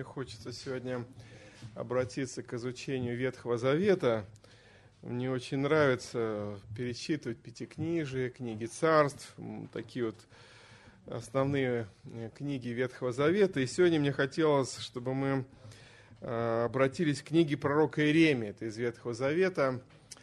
Мне хочется сегодня обратиться к изучению Ветхого Завета. Мне очень нравится перечитывать Пятикнижие, книги царств, такие вот основные книги Ветхого Завета. И сегодня мне хотелось, чтобы мы обратились к книге пророка Иеремии, это из Ветхого Завета.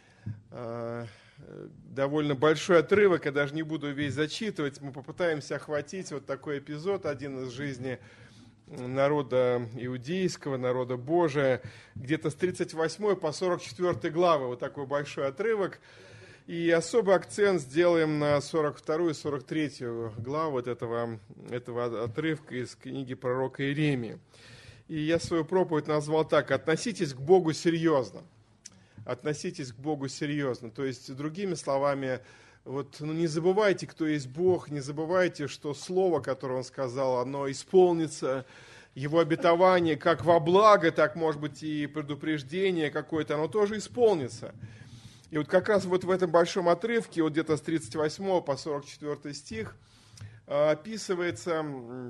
Довольно большой отрывок, я даже не буду весь зачитывать. Мы попытаемся охватить вот такой эпизод, один из жизни народа иудейского, народа Божия, где-то с 38 по 44 главы, вот такой большой отрывок. И особый акцент сделаем на 42 и 43 главу вот этого отрывка из книги пророка Иеремии. И я свою проповедь назвал так: «Относитесь к Богу серьезно». Относитесь к Богу серьезно. То есть, другими словами, не забывайте, кто есть Бог, не забывайте, что слово, которое Он сказал, оно исполнится, Его обетование как во благо, так, может быть, и предупреждение какое-то, оно тоже исполнится. И вот как раз вот в этом большом отрывке, вот где-то с 38 по 44 стих, описывается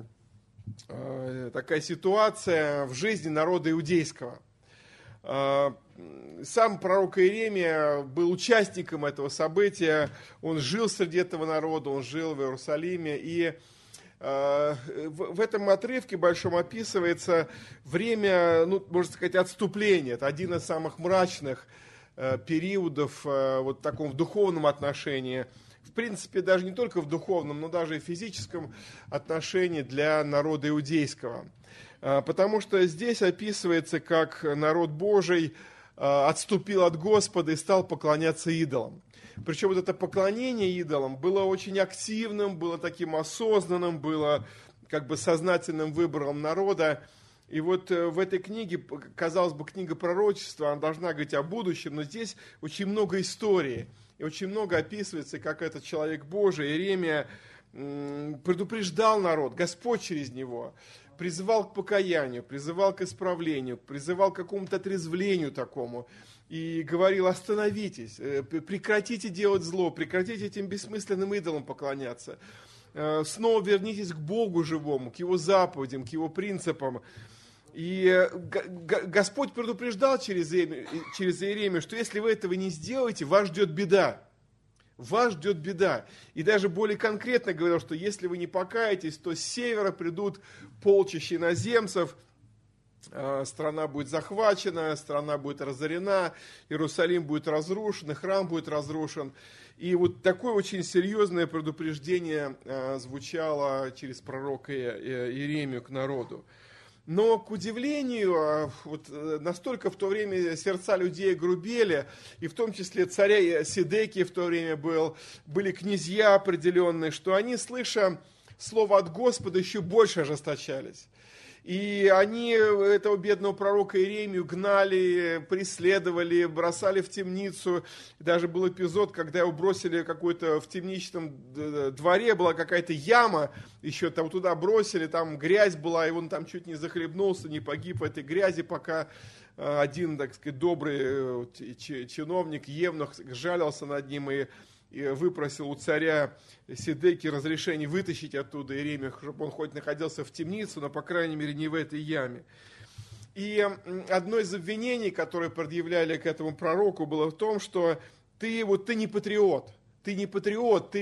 такая ситуация в жизни народа иудейского. Сам пророк Иеремия был участником этого события, он жил среди этого народа, он жил в Иерусалиме, и в этом отрывке большом описывается время, можно сказать, отступления. Это один из самых мрачных периодов вот в таком в духовном отношении, в принципе, даже не только в духовном, но даже и в физическом отношении для народа иудейского. Потому что здесь описывается, как народ Божий отступил от Господа и стал поклоняться идолам. Причем вот это поклонение идолам было очень активным, было таким осознанным, было как бы сознательным выбором народа. И вот в этой книге, казалось бы, книга пророчества, она должна говорить о будущем, но здесь очень много истории. И очень много описывается, как этот человек Божий, Иеремия, предупреждал народ, Господь через него призывал к покаянию, призывал к исправлению, призывал к какому-то отрезвлению такому. И говорил: остановитесь, прекратите делать зло, прекратите этим бессмысленным идолам поклоняться. Снова вернитесь к Богу живому, к Его заповедям, к Его принципам. И Господь предупреждал через Иеремию, что если вы этого не сделаете, вас ждет беда. Вас ждет беда. И даже более конкретно говорил, что если вы не покаетесь, то с севера придут полчища иноземцев, страна будет захвачена, страна будет разорена, Иерусалим будет разрушен, и храм будет разрушен. И вот такое очень серьезное предупреждение звучало через пророка Иеремию к народу. Но, к удивлению, настолько в то время сердца людей грубели, и в том числе царя Седекия в то время были князья определенные, что они, слыша слово от Господа, еще больше ожесточались. И они этого бедного пророка Иеремию гнали, преследовали, бросали в темницу. Даже был эпизод, когда его бросили в темничном дворе, была какая-то яма, еще там туда бросили, там грязь была, и он там чуть не захлебнулся, не погиб в этой грязи, пока один, так сказать, добрый чиновник, евнух, жалился над ним и выпросил у царя Седекии разрешение вытащить оттуда Иеремию, чтобы он хоть находился в темнице, но, по крайней мере, не в этой яме. И одно из обвинений, которые предъявляли к этому пророку, было в том, что ты не патриот. Ты не патриот,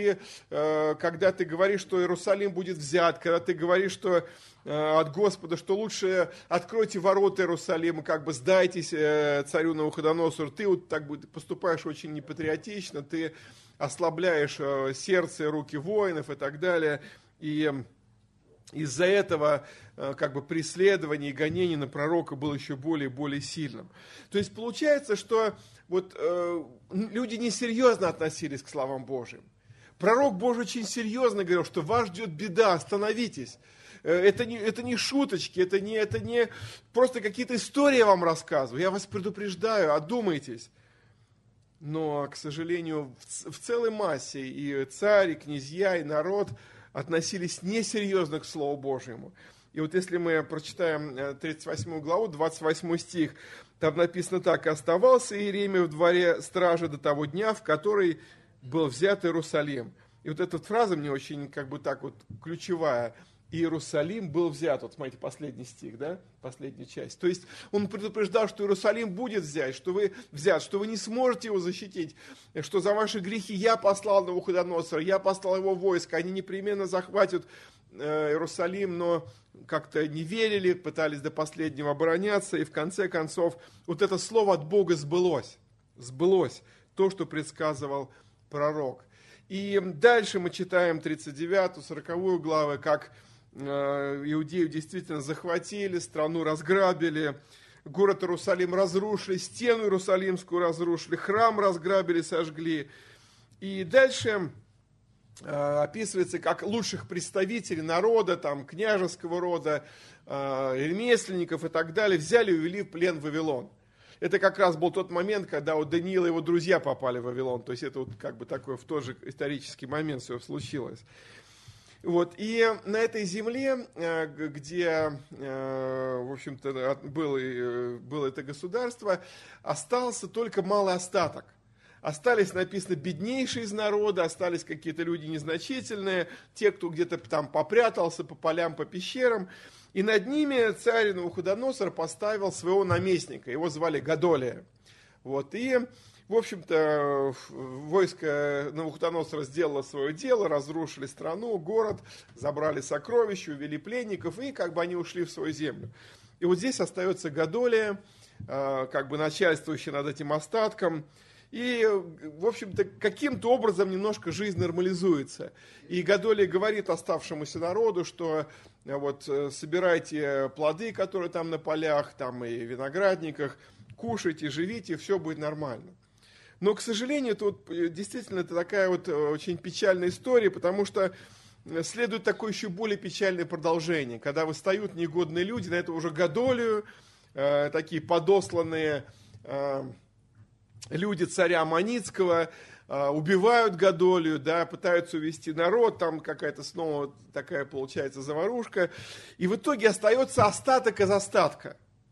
когда ты говоришь, что Иерусалим будет взят, когда ты говоришь, что от Господа, что лучше откройте ворота Иерусалима, сдайтесь царю Навуходоносору, ты поступаешь очень непатриотично, ты ослабляешь сердце и руки воинов и так далее. И из-за этого преследование и гонение на пророка было еще более и более сильным. То есть получается, что люди несерьезно относились к словам Божьим. Пророк Божий очень серьезно говорил, что вас ждет беда, остановитесь. Это не шуточки, это не просто какие-то истории я вам рассказываю. Я вас предупреждаю, одумайтесь. Но, к сожалению, в целой массе и царь, и князья, и народ относились несерьезно к Слову Божьему. И вот если мы прочитаем 38 главу, 28 стих, там написано так: «Оставался Иеремия в дворе стражи до того дня, в который был взят Иерусалим». И вот эта фраза мне очень ключевая. Иерусалим был взят. Вот смотрите, последний стих, да, последняя часть. То есть он предупреждал, что Иерусалим будет взят, что вы не сможете его защитить, что за ваши грехи я послал Навуходоносора, я послал его войско, они непременно захватят Иерусалим, но как-то не верили, пытались до последнего обороняться, и в конце концов вот это слово от Бога сбылось, то, что предсказывал пророк. И дальше мы читаем 39-40 главы, как Иудею действительно захватили, страну разграбили, город Иерусалим разрушили, стену Иерусалимскую разрушили, храм разграбили, сожгли. И дальше описывается, как лучших представителей народа, там, княжеского рода, ремесленников и так далее, взяли и увели в плен в Вавилон. Это как раз был тот момент, когда у Даниила и его друзья попали в Вавилон. То есть это вот как бы такой в тот же исторический момент все случилось. Вот. И на этой земле, где, в общем-то, было это государство, остался только малый остаток. Остались, написано, беднейшие из народа, остались какие-то люди незначительные, те, кто где-то там попрятался по полям, по пещерам. И над ними царь Навуходоносор поставил своего наместника, его звали Годолия. Вот. И, в общем-то, войско Навуходоносора сделало свое дело, разрушили страну, город, забрали сокровища, увели пленников, и как бы они ушли в свою землю. И вот здесь остается Годолия, как бы начальствующий над этим остатком. И, в общем-то, каким-то образом немножко жизнь нормализуется. И Годолия говорит оставшемуся народу, что вот собирайте плоды, которые там на полях, там и виноградниках, кушайте, живите, все будет нормально. Но, к сожалению, тут действительно это такая вот очень печальная история, потому что следует такое еще более печальное продолжение, когда восстают негодные люди, на это уже Годолию, такие подосланные люди царя Аммонитского, убивают Годолию, да, пытаются увести народ, там какая-то снова такая получается заварушка. И в итоге остается остаток из остатка.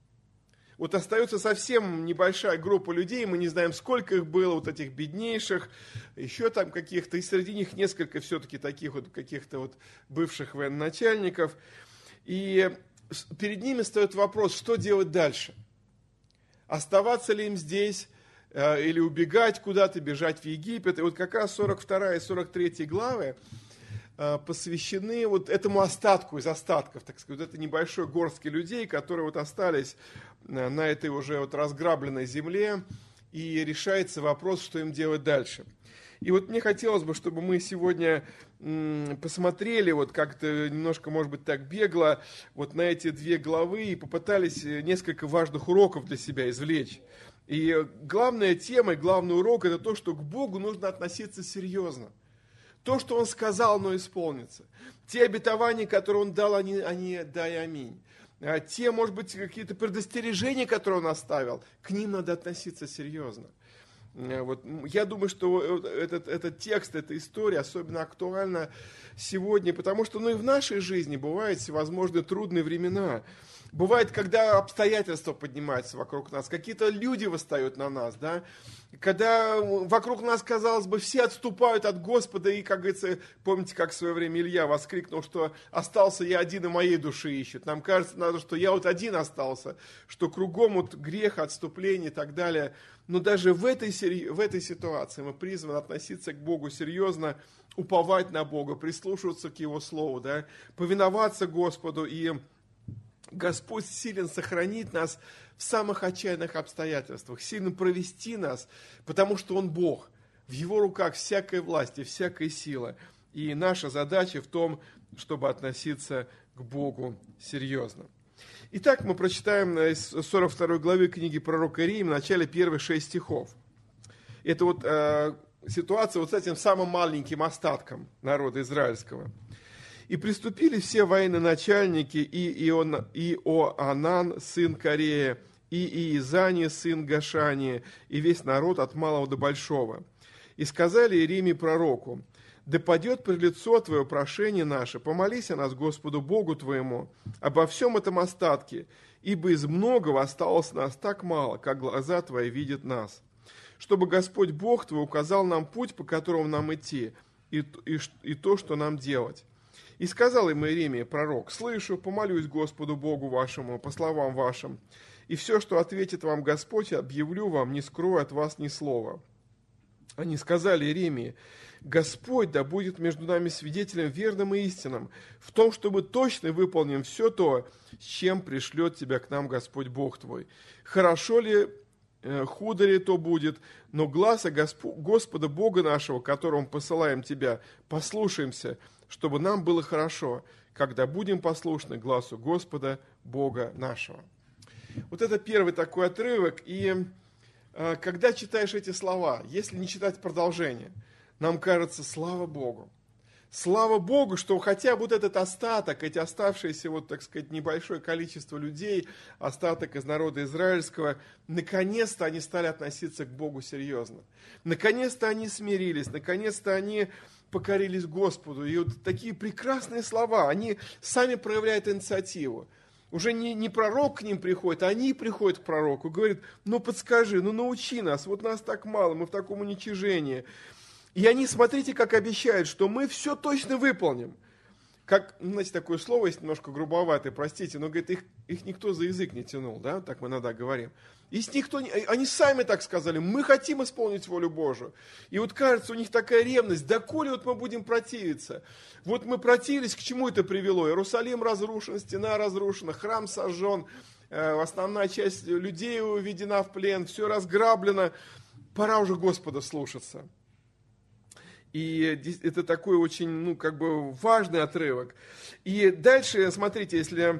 Вот остается совсем небольшая группа людей, мы не знаем, сколько их было, вот этих беднейших, еще там каких-то, и среди них несколько все-таки таких вот каких-то вот бывших военачальников. И перед ними встает вопрос, что делать дальше? Оставаться ли им здесь, или убегать куда-то, бежать в Египет. И вот как раз 42 и 43 главы посвящены вот этому остатку из остатков, так сказать, вот этой небольшой горстке людей, которые вот остались на этой уже вот разграбленной земле, и решается вопрос, что им делать дальше. И вот мне хотелось бы, чтобы мы сегодня посмотрели вот как-то немножко, может быть, так бегло вот на эти две главы и попытались несколько важных уроков для себя извлечь. И главная тема, и главный урок – это то, что к Богу нужно относиться серьезно. То, что Он сказал, оно исполнится. Те обетования, которые Он дал, они да и аминь. А те, может быть, какие-то предостережения, которые Он оставил, к ним надо относиться серьезно. Вот. Я думаю, что этот текст, эта история особенно актуальна сегодня, потому что и в нашей жизни бывают всевозможные трудные времена. Бывает, когда обстоятельства поднимаются вокруг нас, какие-то люди восстают на нас, да? Когда вокруг нас, казалось бы, все отступают от Господа, и, как говорится, помните, как в свое время Илья воскликнул, что остался я один, и моей души ищет. Нам кажется, что я вот один остался, что кругом вот грех, отступление и так далее. Но даже в этой ситуации мы призваны относиться к Богу серьезно, уповать на Бога, прислушиваться к Его Слову, да? Повиноваться Господу, и Господь силен сохранить нас в самых отчаянных обстоятельствах, силен провести нас, потому что Он Бог. В Его руках всякая власть и всякая сила. И наша задача в том, чтобы относиться к Богу серьезно. Итак, мы прочитаем из 42 главы книги пророка Иеремии в начале первых 6 стихов. Это вот ситуация вот с этим самым маленьким остатком народа израильского. «И приступили все военачальники, и Иоанан, сын Корея, и Иезани, сын Гашани, и весь народ от малого до большого. И сказали Иеремии пророку: да падет пред лицо Твое прошение наше, помолись о нас Господу Богу Твоему обо всем этом остатке, ибо из многого осталось нас так мало, как глаза Твои видят нас. Чтобы Господь Бог Твой указал нам путь, по которому нам идти, и то, что нам делать. И сказал им Иеремия, пророк: «Слышу, помолюсь Господу Богу вашему по словам вашим, и все, что ответит вам Господь, объявлю вам, не скрою от вас ни слова». Они сказали Иеремии: «Господь да будет между нами свидетелем верным и истинным в том, чтобы точно выполним все то, с чем пришлет тебя к нам Господь Бог твой. Хорошо ли, худо ли то будет, но гласа Господа Бога нашего, которому посылаем тебя, послушаемся, чтобы нам было хорошо, когда будем послушны гласу Господа Бога нашего». Вот это первый такой отрывок, и когда читаешь эти слова, если не читать продолжение, нам кажется, слава Богу. Слава Богу, что хотя вот этот остаток, эти оставшиеся, вот, так сказать, небольшое количество людей, остаток из народа израильского, наконец-то они стали относиться к Богу серьезно. Наконец-то они смирились, наконец-то они покорились Господу. И вот такие прекрасные слова, они сами проявляют инициативу. Уже не пророк к ним приходит, а они приходят к пророку, говорят: ну подскажи, ну научи нас, вот нас так мало, мы в таком уничижении. И они, смотрите, как обещают, что мы все точно выполним. Как, знаете, такое слово есть немножко грубоватое, простите, но, говорит, их никто за язык не тянул, да, так мы иногда говорим. Они сами так сказали: мы хотим исполнить волю Божию. И вот кажется, у них такая ревность: доколе вот мы будем противиться? Вот мы противились, к чему это привело? Иерусалим разрушен, стена разрушена, храм сожжен, основная часть людей уведена в плен, все разграблено. Пора уже Господа слушаться. И это такой очень, важный отрывок. И дальше, смотрите, если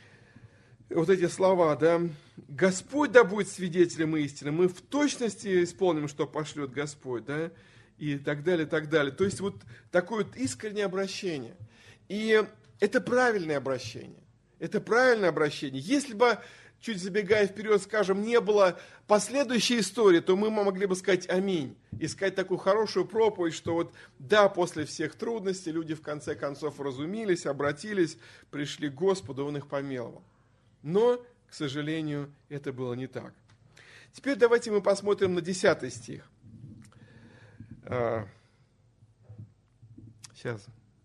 вот эти слова, да: «Господь да будет свидетелем истины», мы в точности исполним, что пошлет Господь, да, и так далее, и так далее. То есть вот такое вот искреннее обращение. И это правильное обращение. Это правильное обращение. Если бы, чуть забегая вперед, скажем, не было последующей истории, то мы могли бы сказать аминь. И сказать такую хорошую проповедь, что вот да, после всех трудностей люди в конце концов разумились, обратились, пришли к Господу, Он их помиловал. Но, к сожалению, это было не так. Теперь давайте мы посмотрим на 10 стих. Сейчас.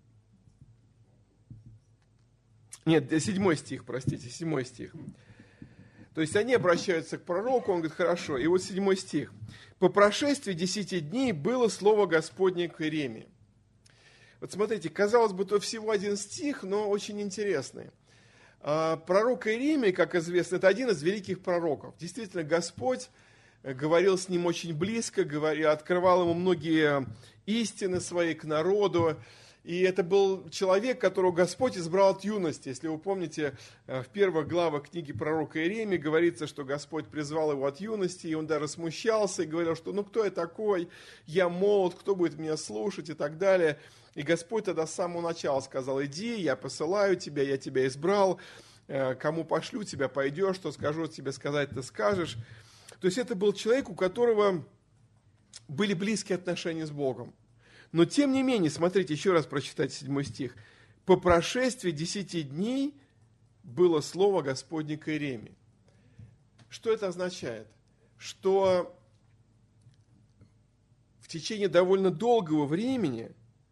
Нет, 7 стих, простите, 7 стих. То есть они обращаются к пророку, он говорит: хорошо. И вот 7 стих. «По прошествии 10 дней было слово Господне к Иеремии». Вот смотрите, казалось бы, то всего 1 стих, но очень интересный. Пророк Иеремия, как известно, это один из великих пророков. Действительно, Господь говорил с ним очень близко, открывал ему многие истины свои к народу. И это был человек, которого Господь избрал от юности. Если вы помните, в первых главах книги пророка Иеремии говорится, что Господь призвал его от юности, и он даже смущался и говорил, что ну кто я такой, я молод, кто будет меня слушать и так далее. И Господь тогда с самого начала сказал: иди, я посылаю тебя, я тебя избрал, кому пошлю тебя, пойдешь, что скажу тебе сказать, ты скажешь. То есть это был человек, у которого были близкие отношения с Богом. Но тем не менее, смотрите, еще раз прочитайте 7 стих. «По прошествии 10 дней было слово Господне к Иеремии». Что это означает? Что в течение довольно долгого времени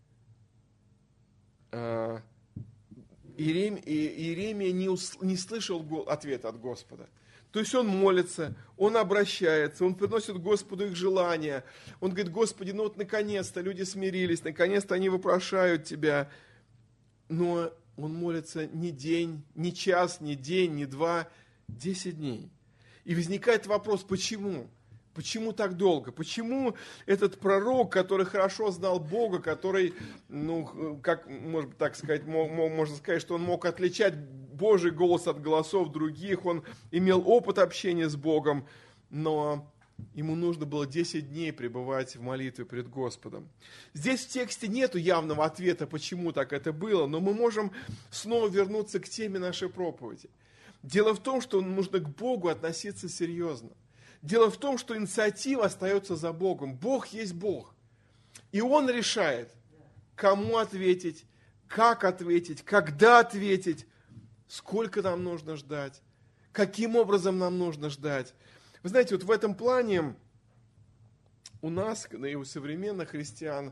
Иеремия не слышал ответа от Господа. То есть он молится, он обращается, он приносит Господу их желания. Он говорит: Господи, ну вот наконец-то люди смирились, наконец-то они вопрошают Тебя. Но он молится не день, не час, не день, не 2, 10 дней. И возникает вопрос: почему? Почему так долго? Почему этот пророк, который хорошо знал Бога, который, как можно так сказать, можно сказать, что он мог отличать Божий голос от голосов других, он имел опыт общения с Богом, но ему нужно было 10 дней пребывать в молитве пред Господом. Здесь в тексте нету явного ответа, почему так это было, но мы можем снова вернуться к теме нашей проповеди. Дело в том, что нужно к Богу относиться серьезно. Дело в том, что инициатива остается за Богом. Бог есть Бог. И Он решает, кому ответить, как ответить, когда ответить, сколько нам нужно ждать, каким образом нам нужно ждать. Вы знаете, вот в этом плане у нас, и у современных христиан,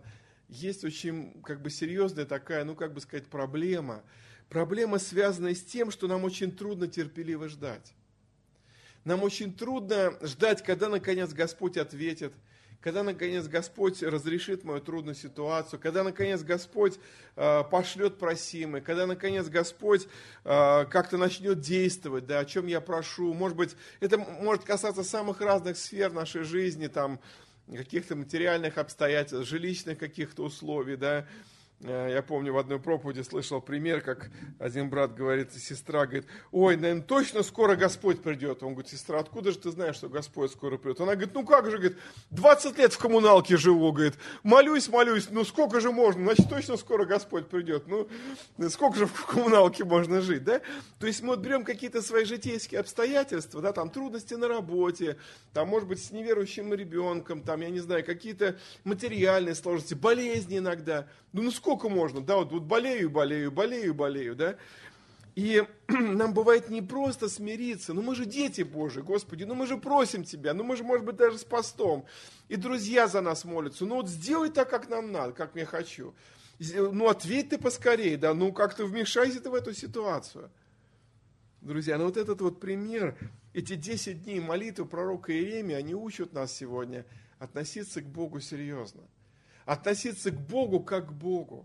есть очень серьезная такая, проблема. Проблема, связанная с тем, что нам очень трудно терпеливо ждать. Нам очень трудно ждать, когда наконец Господь ответит, когда наконец Господь разрешит мою трудную ситуацию, когда наконец Господь пошлет просимое, когда наконец Господь как-то начнет действовать, да, о чем я прошу. Может быть, это может касаться самых разных сфер нашей жизни, там, каких-то материальных обстоятельств, жилищных каких-то условий, да. Я помню, в одной проповеди слышал пример, как один брат говорит, сестра говорит: ой, наверное, точно скоро Господь придет. Он говорит: сестра, откуда же ты знаешь, что Господь скоро придет? Она говорит: ну как же, говорит, 20 лет в коммуналке живу, говорит, молюсь, ну сколько же можно, значит, точно скоро Господь придет. Ну, сколько же в коммуналке можно жить, да? То есть мы вот берем какие-то свои житейские обстоятельства, да, там трудности на работе, там, может быть, с неверующим ребенком, там, я не знаю, какие-то материальные сложности, болезни иногда. Ну сколько можно, да, вот болею, да, и нам бывает непросто смириться, мы же дети Божии, Господи, мы же просим Тебя, мы же, может быть, даже с постом, и друзья за нас молятся, вот сделай так, как нам надо, как я хочу, ответь Ты поскорее, да, как-то вмешайся Ты в эту ситуацию. Друзья, вот этот вот пример, эти 10 дней молитвы пророка Иеремии, они учат нас сегодня относиться к Богу серьезно. Относиться к Богу как к Богу.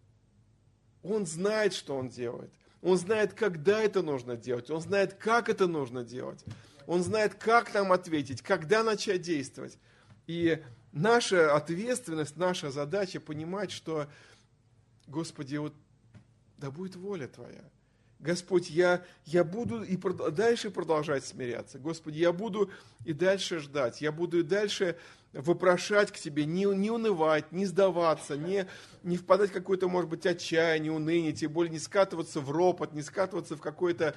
Он знает, что Он делает. Он знает, когда это нужно делать. Он знает, как это нужно делать. Он знает, как нам ответить, когда начать действовать. И наша ответственность, наша задача понимать, что, Господи, да будет воля Твоя. Господь, я буду и дальше продолжать смиряться. Господи, я буду и дальше ждать. Я буду и дальше вопрошать к Тебе, не унывать, не сдаваться, не впадать в какое-то, может быть, отчаяние, уныние, тем более не скатываться в ропот, не скатываться в какое-то,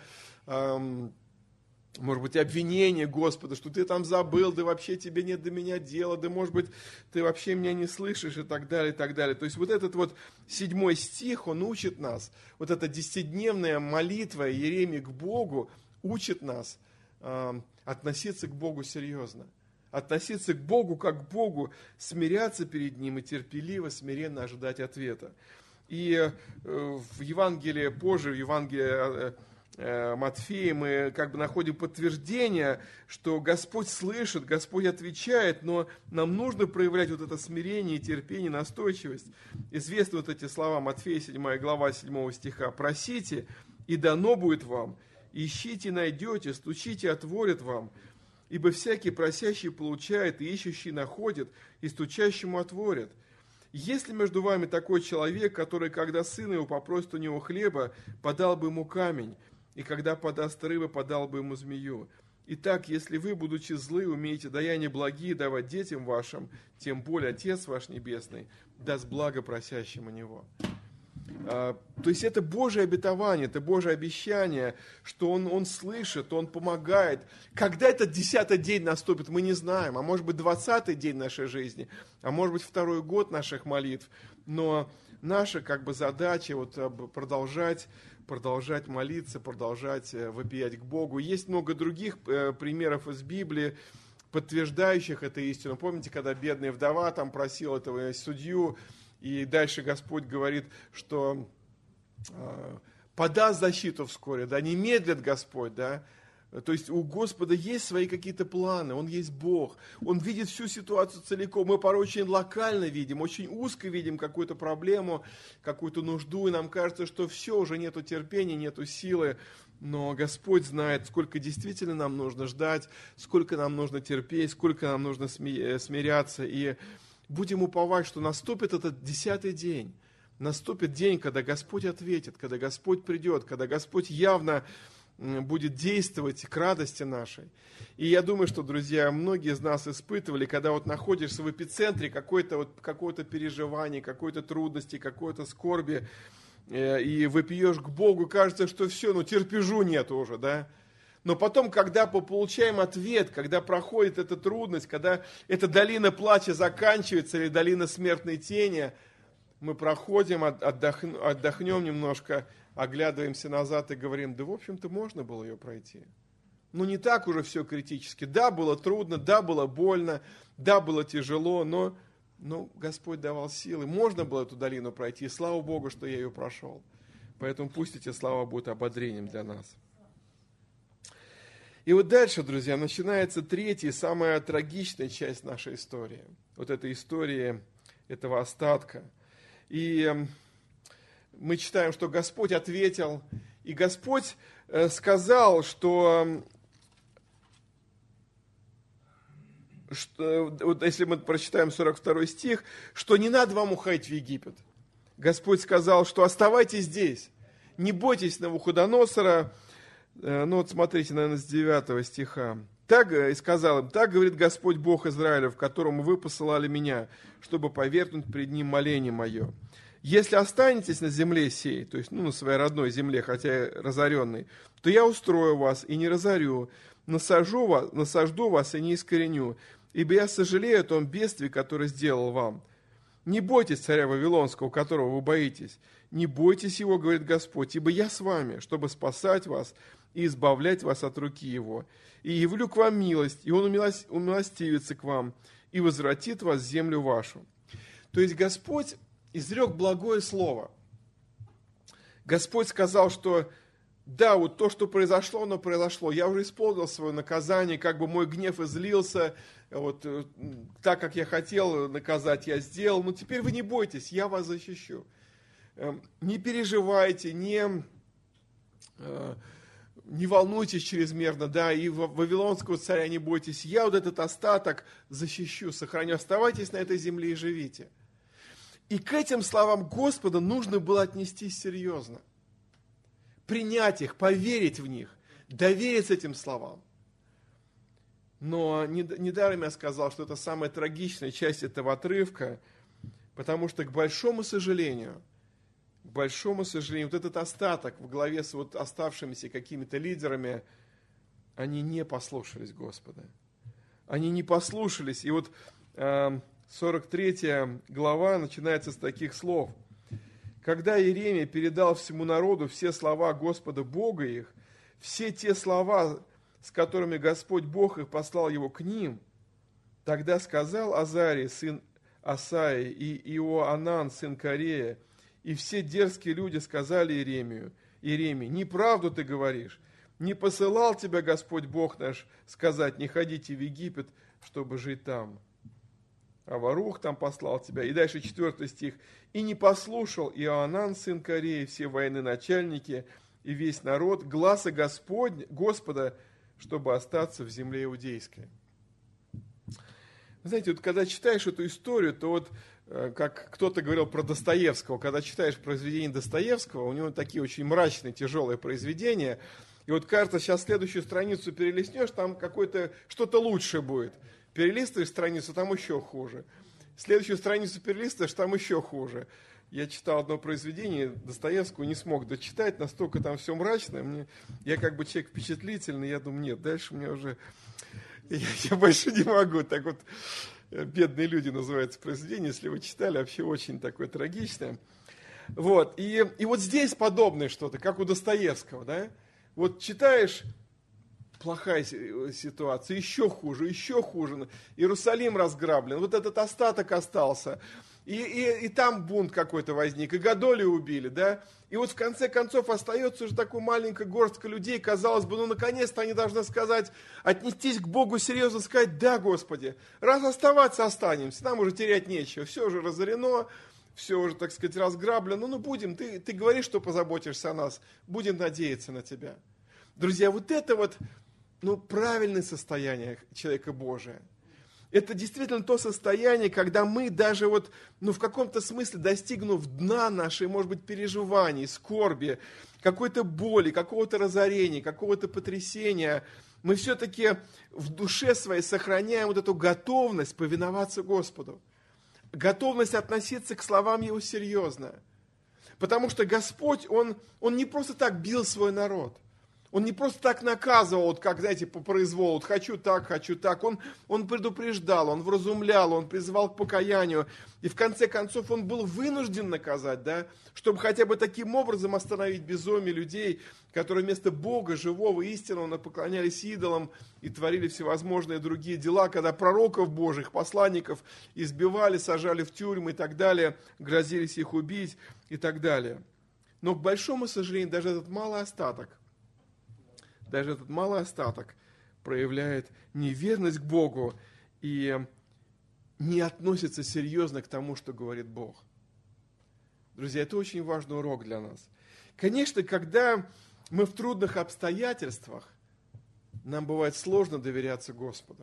может быть, обвинение Господа, что Ты там забыл, да вообще Тебе нет до меня дела, да, может быть, Ты вообще меня не слышишь и так далее, и так далее. То есть вот этот вот 7 стих, он учит нас, вот эта 10-дневная молитва Иеремии к Богу учит нас относиться к Богу серьезно. Относиться к Богу как к Богу, смиряться перед Ним и терпеливо, смиренно ожидать ответа. И в Евангелии позже, в Евангелии Матфея мы находим подтверждение, что Господь слышит, Господь отвечает, но нам нужно проявлять вот это смирение, терпение, настойчивость. Известны вот эти слова Матфея, 7 глава, 7 стиха. «Просите, и дано будет вам, ищите, найдете, стучите, отворят вам. Ибо всякий просящий получает, и ищущий находит, и стучащему отворят. Есть ли между вами такой человек, который, когда сын его попросит у него хлеба, подал бы ему камень, и когда подаст рыбы, подал бы ему змею? Итак, если вы, будучи злы, умеете даяния благие давать детям вашим, тем более Отец ваш Небесный даст благо просящим у Него». То есть это Божье обетование, это Божье обещание, что Он слышит, Он помогает. Когда этот 10-й день наступит, мы не знаем, а может быть 20-й день нашей жизни, а может быть 2-й год наших молитв. Но наша задача продолжать молиться, продолжать вопиять к Богу. Есть много других примеров из Библии, подтверждающих эту истину. Помните, когда бедная вдова там просила этого судью, и дальше Господь говорит, что подаст защиту вскоре, да, не медлит Господь, да. То есть у Господа есть свои какие-то планы, Он есть Бог, Он видит всю ситуацию целиком. Мы порой очень локально видим, очень узко видим какую-то проблему, какую-то нужду, и нам кажется, что все, уже нету терпения, нету силы. Но Господь знает, сколько действительно нам нужно ждать, сколько нам нужно терпеть, сколько нам нужно смиряться. И будем уповать, что наступит этот 10-й день. Наступит день, когда Господь ответит, когда Господь придет, когда Господь явно будет действовать к радости нашей. И я думаю, что, друзья, многие из нас испытывали, когда находишься в эпицентре какого-то переживания, какой-то трудности, какой-то скорби, и вопиешь к Богу, кажется, что все, терпежу нет уже, да. Но потом, когда получаем ответ, когда проходит эта трудность, когда эта долина плача заканчивается, или долина смертной тени, мы проходим, отдохнем немножко, оглядываемся назад и говорим, да, в общем-то, можно было ее пройти. Не так уже все критически. Да, было трудно, да, было больно, да, было тяжело, но Но Господь давал силы. Можно было эту долину пройти, и слава Богу, что я ее прошел. Поэтому пусть эти слова будут ободрением для нас. И вот дальше, друзья, начинается третья, самая трагичная часть нашей истории. Вот этой истории, этого остатка. И мы читаем, что Господь ответил, и Господь сказал, что вот если мы прочитаем 42 стих, что не надо вам уходить в Египет. Господь сказал, что оставайтесь здесь, не бойтесь Навуходоносора. Ну вот смотрите, наверное, с 9 стиха. Так и сказал им, так говорит Господь Бог Израилев, которому вы посылали меня, чтобы повергнуть пред ним моление мое. Если останетесь на земле сей, то есть на своей родной земле, хотя и разоренной, то я устрою вас и не разорю, насажду вас и не искореню, ибо я сожалею о том бедствии, которое сделал вам. Не бойтесь царя Вавилонского, которого вы боитесь. Не бойтесь его, говорит Господь, ибо я с вами, чтобы спасать вас и избавлять вас от руки его. И явлю к вам милость, и он умилостивится к вам, и возвратит вас в землю вашу. То есть Господь изрек благое слово. Господь сказал, что да, вот то, что произошло, оно произошло. Я уже исполнил свое наказание, как бы мой гнев излился, вот так, как я хотел наказать, я сделал. Но теперь вы не бойтесь, я вас защищу. Не переживайте, не волнуйтесь чрезмерно, да, и вавилонского царя не бойтесь. Я вот этот остаток защищу, сохраню. Оставайтесь на этой земле и живите. И к этим словам Господа нужно было отнестись серьезно. Принять их, поверить в них, довериться этим словам. Но недаром я сказал, что это самая трагичная часть этого отрывка, потому что, к большому сожалению, вот этот остаток в главе с вот оставшимися какими-то лидерами, они не послушались Господа. Они не послушались. И вот 43 глава начинается с таких слов. Когда Иеремия передал всему народу все слова Господа Бога их, все те слова, с которыми Господь Бог их послал его к ним, тогда сказал Азарий, сын Асаи, и Иоанан, сын Корея, и все дерзкие люди сказали Иеремии, неправду ты говоришь, не посылал тебя Господь Бог наш сказать, не ходите в Египет, чтобы жить там. А Варух там послал тебя. И дальше 4 стих. И не послушал Иоанан, сын Кореи, все военачальники и весь народ гласа Господа, чтобы остаться в земле иудейской. Вы знаете, вот когда читаешь эту историю, то вот, как кто-то говорил про Достоевского, когда читаешь произведения Достоевского, у него такие очень мрачные, тяжелые произведения, и вот кажется, сейчас следующую страницу перелистнешь, там какое-то что-то лучше будет. Перелистываешь страницу, там еще хуже. Следующую страницу перелистываешь, там еще хуже. Я читал одно произведение Достоевского, не смог дочитать, настолько там все мрачно. Я как бы человек впечатлительный, я думаю, нет, дальше мне уже... Я больше не могу. Так вот, «Бедные люди» называется произведение, если вы читали, вообще очень такое трагичное. Вот, и вот здесь подобное что-то, как у Достоевского, да? Вот читаешь... Плохая ситуация, еще хуже. Иерусалим разграблен, вот этот остаток остался. И там бунт какой-то возник, и Годолию убили, да. И вот в конце концов остается уже такая маленькая горстка людей, казалось бы, наконец-то они должны сказать, отнестись к Богу серьезно, сказать, да, Господи, раз оставаться останемся, нам уже терять нечего, все уже разорено, все уже, так сказать, разграблено, будем, ты говоришь, что позаботишься о нас, будем надеяться на Тебя. Друзья, вот это вот, правильное состояние человека Божия. Это действительно то состояние, когда мы даже в каком-то смысле, достигнув дна нашей, может быть, переживаний, скорби, какой-то боли, какого-то разорения, какого-то потрясения, мы все-таки в душе своей сохраняем вот эту готовность повиноваться Господу. Готовность относиться к словам Его серьезно. Потому что Господь, Он не просто так бил свой народ. Он не просто так наказывал, вот как, знаете, по произволу, вот хочу так. Он предупреждал, он вразумлял, он призывал к покаянию. И в конце концов он был вынужден наказать, да, чтобы хотя бы таким образом остановить безумие людей, которые вместо Бога, живого, истинного, поклонялись идолам и творили всевозможные другие дела, когда пророков Божьих, посланников избивали, сажали в тюрьмы и так далее, грозились их убить и так далее. Но, к большому сожалению, даже этот малый остаток проявляет неверность к Богу и не относится серьезно к тому, что говорит Бог. Друзья, это очень важный урок для нас. Конечно, когда мы в трудных обстоятельствах, нам бывает сложно доверяться Господу.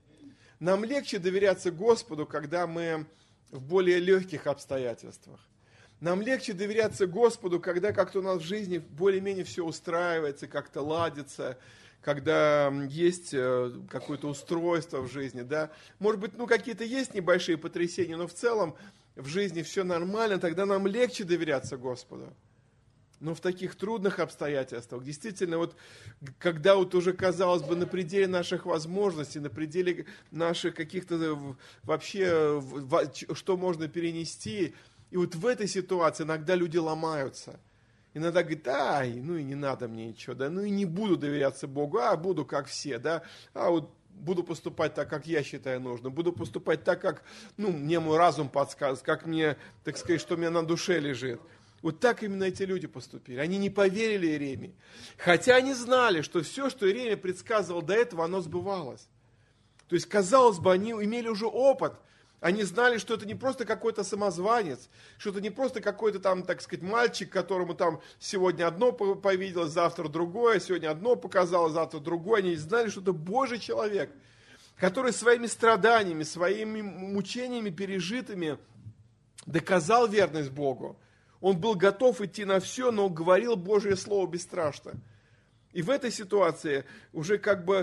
Нам легче доверяться Господу, когда мы в более легких обстоятельствах. Нам легче доверяться Господу, когда как-то у нас в жизни более-менее все устраивается, как-то ладится, когда есть какое-то устройство в жизни, да. Может быть, какие-то есть небольшие потрясения, но в целом в жизни все нормально, тогда нам легче доверяться Господу. Но в таких трудных обстоятельствах, действительно, вот когда вот уже, казалось бы, на пределе наших возможностей, на пределе наших каких-то вообще, что можно перенести, и вот в этой ситуации иногда люди ломаются. Иногда говорят, и не надо мне ничего, да, и не буду доверяться Богу, буду как все, да, вот буду поступать так, как я считаю нужным, буду поступать так, как, мне мой разум подсказывает, как мне, так сказать, что у меня на душе лежит. Вот так именно эти люди поступили. Они не поверили Иеремии. Хотя они знали, что все, что Иеремия предсказывал до этого, оно сбывалось. То есть, казалось бы, они имели уже опыт. Они знали, что это не просто какой-то самозванец, что это не просто какой-то там, так сказать, мальчик, которому там сегодня одно повиделось, завтра другое, сегодня одно показалось, завтра другое. Они знали, что это Божий человек, который своими страданиями, своими мучениями пережитыми доказал верность Богу. Он был готов идти на все, но говорил Божье Слово бесстрашно. И в этой ситуации уже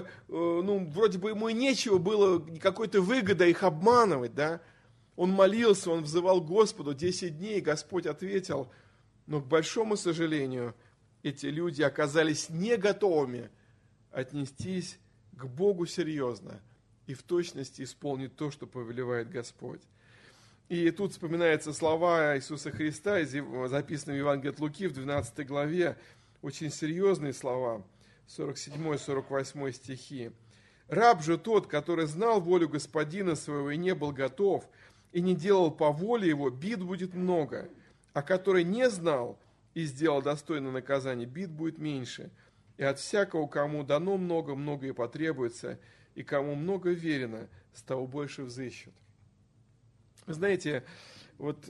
вроде бы ему и нечего было, какой-то выгодой их обманывать, да. Он молился, он взывал к Господу 10 дней, Господь ответил. Но, к большому сожалению, эти люди оказались не готовыми отнестись к Богу серьезно и в точности исполнить то, что повелевает Господь. И тут вспоминаются слова Иисуса Христа, записанные в Евангелии от Луки в 12 главе, очень серьезные слова, 47-48 стихи. «Раб же тот, который знал волю господина своего и не был готов, и не делал по воле его, бид будет много, а который не знал и сделал достойное наказание, бид будет меньше. И от всякого, кому дано много, много и потребуется, и кому много верено, с того больше взыщут». Вы знаете, вот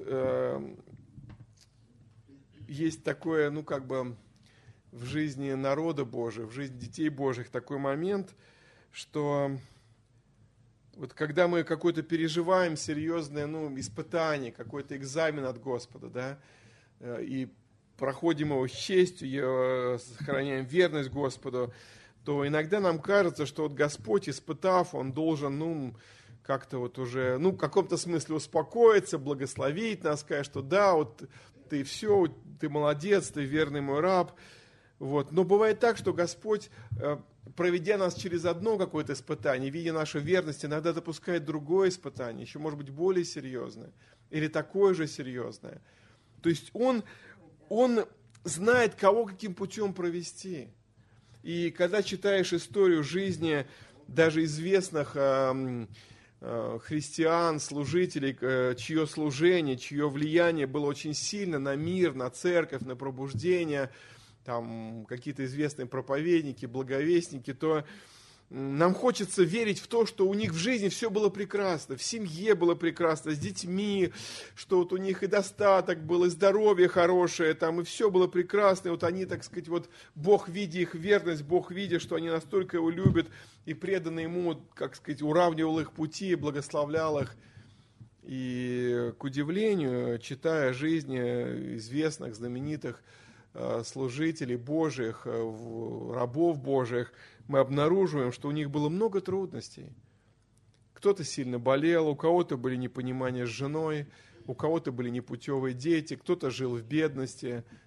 есть такое, в жизни народа Божия, в жизни детей Божьих такой момент, что вот когда мы какое-то переживаем серьезное испытание, какой-то экзамен от Господа, да, и проходим его с честью, сохраняем верность Господу, то иногда нам кажется, что вот Господь, испытав, Он должен, как-то вот уже, в каком-то смысле успокоиться, благословить нас, сказать, что да, вот ты все, ты молодец, ты верный мой раб. Вот. Но бывает так, что Господь, проведя нас через одно какое-то испытание, видя нашу верность, иногда допускает другое испытание, еще может быть более серьезное, или такое же серьезное. То есть Он знает, кого каким путем провести. И когда читаешь историю жизни даже известных христиан, служителей, чье служение, чье влияние было очень сильно на мир, на церковь, на пробуждение, там какие-то известные проповедники, благовестники, то нам хочется верить в то, что у них в жизни все было прекрасно, в семье было прекрасно, с детьми, что вот у них и достаток был, и здоровье хорошее, там, и все было прекрасно, и вот они, так сказать, вот Бог, видя их верность, Бог, видя, что они настолько Его любят, и преданы Ему, как сказать, уравнивал их пути, благословлял их. И, к удивлению, читая жизни известных, знаменитых служителей Божьих, рабов Божьих, мы обнаруживаем, что у них было много трудностей. Кто-то сильно болел, у кого-то были непонимания с женой, у кого-то были непутевые дети, кто-то жил в бедности,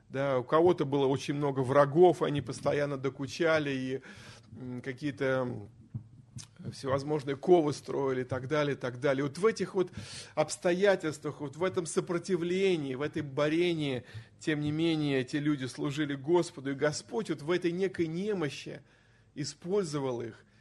да, у кого-то было очень много врагов, они постоянно докучали и какие-то всевозможные ковы строили и так далее, и так далее. Вот в этих вот обстоятельствах, вот в этом сопротивлении, в этой борении, тем не менее, эти люди служили Господу, и Господь вот в этой некой немощи использовал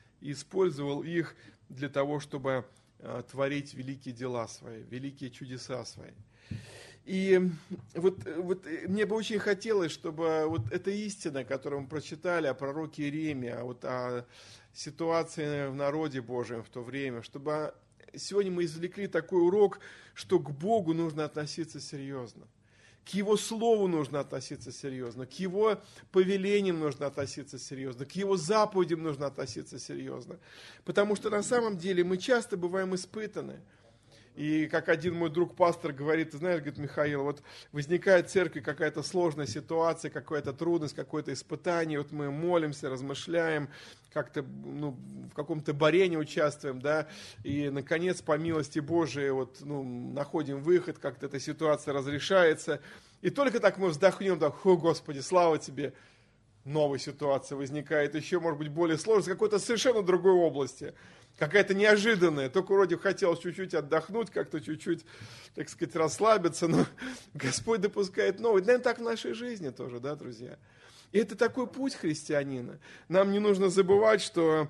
их для того, чтобы творить великие дела свои, великие чудеса свои. И вот мне бы очень хотелось, чтобы вот эта истина, которую мы прочитали о пророке Иеремии, о ситуации в народе Божьем в то время, чтобы сегодня мы извлекли такой урок, что к Богу нужно относиться серьезно, к Его Слову нужно относиться серьезно, к Его повелениям нужно относиться серьезно, к Его заповедям нужно относиться серьезно. Потому что на самом деле мы часто бываем испытаны. И как один мой друг-пастор говорит, ты знаешь, говорит, Михаил, вот возникает в церкви какая-то сложная ситуация, какая-то трудность, какое-то испытание, вот мы молимся, размышляем, как-то в каком-то борении участвуем, да, и, наконец, по милости Божией, находим выход, как-то эта ситуация разрешается, и только так мы вздохнем, так, Господи, слава Тебе, новая ситуация возникает, еще, может быть, более сложная, в какой-то совершенно другой области, какая-то неожиданная, только вроде хотелось чуть-чуть отдохнуть, как-то чуть-чуть, так сказать, расслабиться, но Господь допускает новое. Наверное, так в нашей жизни тоже, да, друзья? И это такой путь христианина. Нам не нужно забывать, что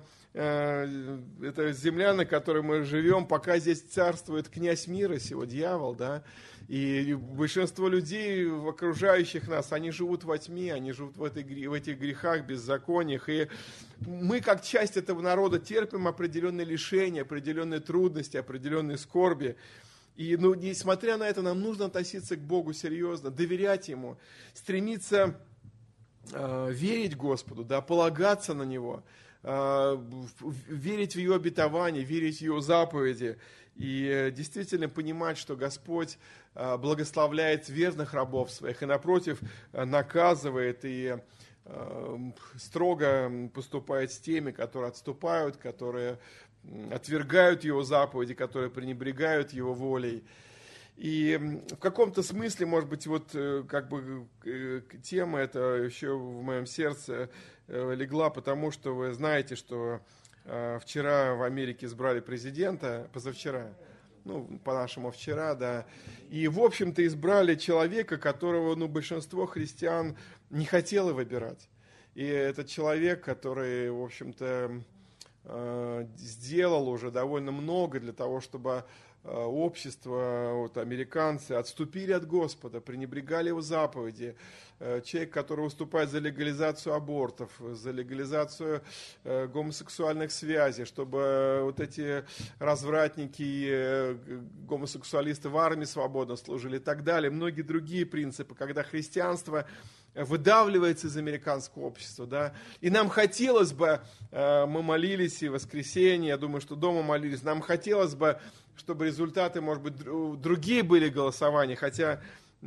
это земля, на которой мы живем, пока здесь царствует князь мира сего, дьявол, да, и большинство людей, окружающих нас, они живут во тьме, они живут в этих грехах, беззакониях, и мы, как часть этого народа, терпим определенные лишения, определенные трудности, определенные скорби, и, несмотря на это, нам нужно относиться к Богу серьезно, доверять Ему, стремиться верить Господу, да, полагаться на Него, верить в Его обетование, верить в Его заповеди и действительно понимать, что Господь благословляет верных рабов своих и, напротив, наказывает и строго поступает с теми, которые отступают, которые отвергают Его заповеди, которые пренебрегают Его волей. И в каком-то смысле, может быть, тема эта еще в моем сердце легла, потому что вы знаете, что вчера в Америке избрали президента, позавчера, по-нашему вчера, да, и, в общем-то, избрали человека, которого, большинство христиан не хотело выбирать. И этот человек, который, в общем-то, сделал уже довольно много для того, чтобы общество, американцы отступили от Господа, пренебрегали Его заповеди. Человек, который выступает за легализацию абортов, за легализацию гомосексуальных связей, чтобы эти развратники и гомосексуалисты в армии свободно служили и так далее. Многие другие принципы, когда христианство выдавливается из американского общества, да, и нам хотелось бы, мы молились и в воскресенье, я думаю, что дома молились, нам хотелось бы, чтобы результаты, может быть, другие были голосования, хотя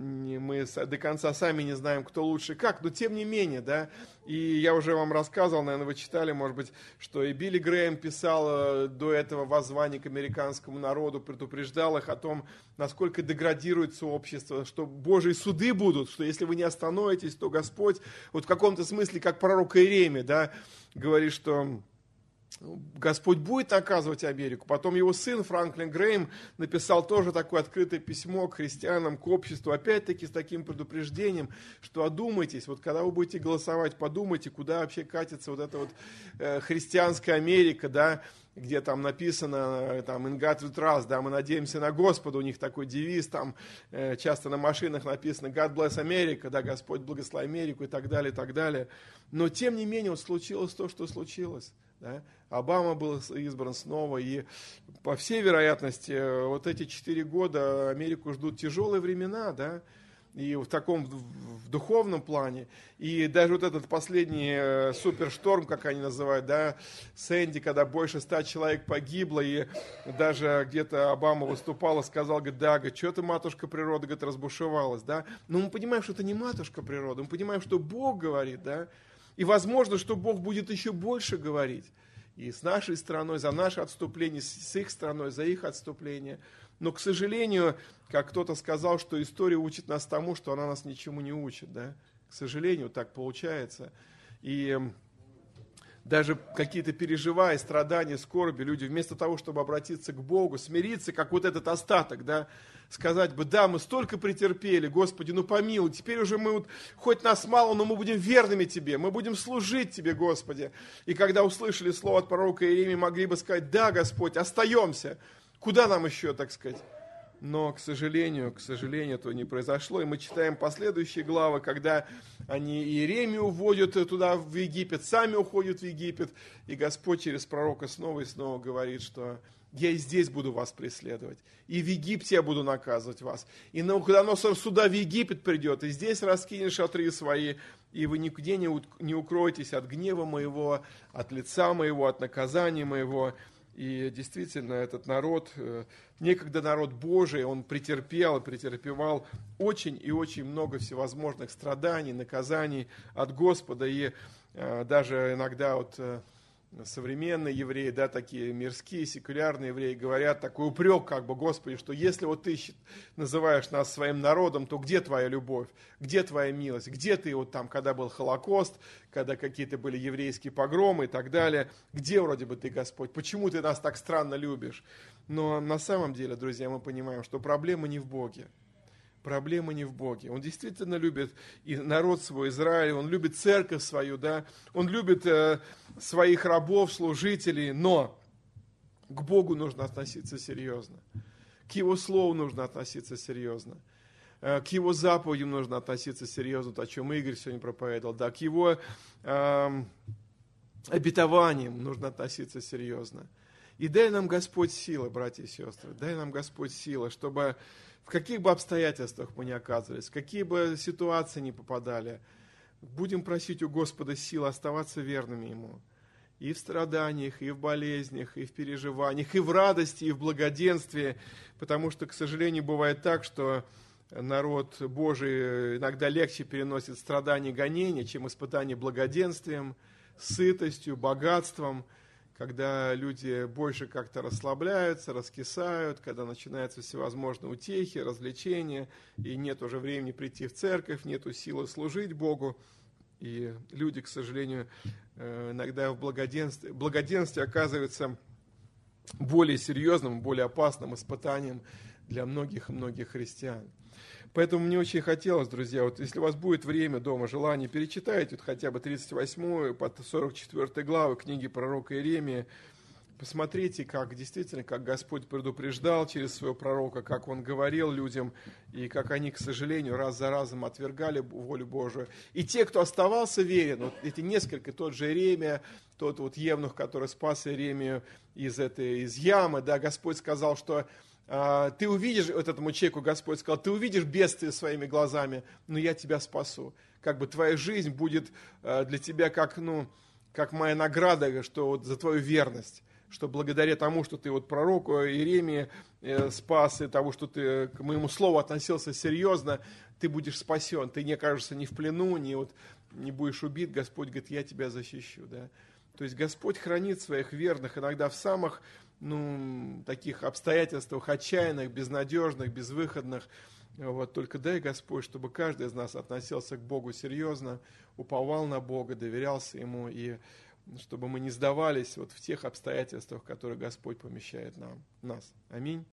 мы до конца сами не знаем, кто лучше как, но тем не менее, да, и я уже вам рассказывал, наверное, вы читали, может быть, что и Билли Грэм писал до этого воззвание к американскому народу, предупреждал их о том, насколько деградируется общество, что Божьи суды будут, что если вы не остановитесь, то Господь, в каком-то смысле, как пророк Иеремия, да, говорит, что Господь будет наказывать Америку. Потом его сын Франклин Грэм написал тоже такое открытое письмо к христианам, к обществу, опять-таки с таким предупреждением, что одумайтесь, когда вы будете голосовать, подумайте, куда вообще катится эта христианская Америка, да, где там написано, in God we trust, да, мы надеемся на Господа, у них такой девиз, там часто на машинах написано God bless America, да, Господь благослови Америку и так далее, и так далее. Но тем не менее случилось то, что случилось. Да? Обама был избран снова, и по всей вероятности эти 4 года Америку ждут тяжелые времена, да? И в духовном плане, и даже этот последний супершторм, как они называют, да, Сэнди, когда больше 100 человек погибло, и даже где-то Обама выступал и сказал, говорит, да, говорит, что ты, матушка природа, говорит, разбушевалась, да, но мы понимаем, что это не матушка природа, мы понимаем, что Бог говорит, да, и возможно, что Бог будет еще больше говорить. И с нашей страной, за наше отступление, с их страной, за их отступление. Но, к сожалению, как кто-то сказал, что история учит нас тому, что она нас ничему не учит. Да? К сожалению, так получается. И даже какие-то переживания, страдания, скорби, люди вместо того, чтобы обратиться к Богу, смириться, как вот этот остаток, да, сказать бы, да, мы столько претерпели, Господи, ну помилуй, теперь уже мы, вот, хоть нас мало, но мы будем верными Тебе, мы будем служить Тебе, Господи. И когда услышали слово от пророка Иеремии, могли бы сказать, да, Господь, остаемся, куда нам еще, так сказать. Но, к сожалению, этого не произошло. И мы читаем последующие главы, когда они Иеремию уводят туда, в Египет, сами уходят в Египет. И Господь через пророка снова и снова говорит, что я и здесь буду вас преследовать. И в Египте я буду наказывать вас. И носом суда в Египет придет, и здесь раскинешь шатры свои, и вы нигде не укроетесь от гнева моего, от лица моего, от наказания моего. И действительно, этот народ, некогда народ Божий, он претерпел и претерпевал очень и очень много всевозможных страданий, наказаний от Господа. И даже иногда вот современные евреи, да, такие мирские, секулярные евреи говорят такой упрек, как бы, Господи, что если вот ты называешь нас своим народом, то где твоя любовь, где твоя милость, где ты вот там, когда был Холокост, когда какие-то были еврейские погромы и так далее, где вроде бы ты, Господь, почему ты нас так странно любишь? Но на самом деле, друзья, мы понимаем, что проблема не в Боге. Проблема не в Боге. Он действительно любит и народ свой, Израиль, он любит церковь свою, да, он любит своих рабов, служителей, но к Богу нужно относиться серьезно, к Его Слову нужно относиться серьезно, к Его заповедям нужно относиться серьезно, то, о чем Игорь сегодня проповедовал, да, к Его обетованиям нужно относиться серьезно. И дай нам Господь силы, братья и сестры, дай нам Господь силы, чтобы в каких бы обстоятельствах мы ни оказывались, в какие бы ситуации ни попадали, будем просить у Господа силы оставаться верными Ему. И в страданиях, и в болезнях, и в переживаниях, и в радости, и в благоденствии. Потому что, к сожалению, бывает так, что народ Божий иногда легче переносит страдания и гонения, чем испытания благоденствием, сытостью, богатством, когда люди больше как-то расслабляются, раскисают, когда начинаются всевозможные утехи, развлечения, и нет уже времени прийти в церковь, нету силы служить Богу. И люди, к сожалению, иногда в благоденствие оказывается более серьезным, более опасным испытанием для многих и многих христиан. Поэтому мне очень хотелось, друзья, вот если у вас будет время дома, желание, перечитайте вот хотя бы 38 по 44 главы книги пророка Иеремии, посмотрите, как действительно, как Господь предупреждал через своего пророка, как Он говорил людям, и как они, к сожалению, раз за разом отвергали волю Божию. И те, кто оставался верен, вот эти несколько, тот же Иеремия, тот вот евнух, который спас Иеремию из ямы, да, Господь сказал, что ты увидишь, вот этому человеку Господь сказал, ты увидишь бедствие своими глазами, но я тебя спасу. Как бы твоя жизнь будет для тебя как моя награда, что вот за твою верность, что благодаря тому, что ты вот пророку Иеремии спас, и того, что ты к моему слову относился серьезно, ты будешь спасен, ты не окажешься ни в плену, не будешь убит, Господь говорит, я тебя защищу. Да? То есть Господь хранит своих верных иногда в самых таких обстоятельствах отчаянных, безнадежных, безвыходных. Вот, только дай, Господь, чтобы каждый из нас относился к Богу серьезно, уповал на Бога, доверялся Ему, и чтобы мы не сдавались вот в тех обстоятельствах, в которые Господь помещает нас. Аминь.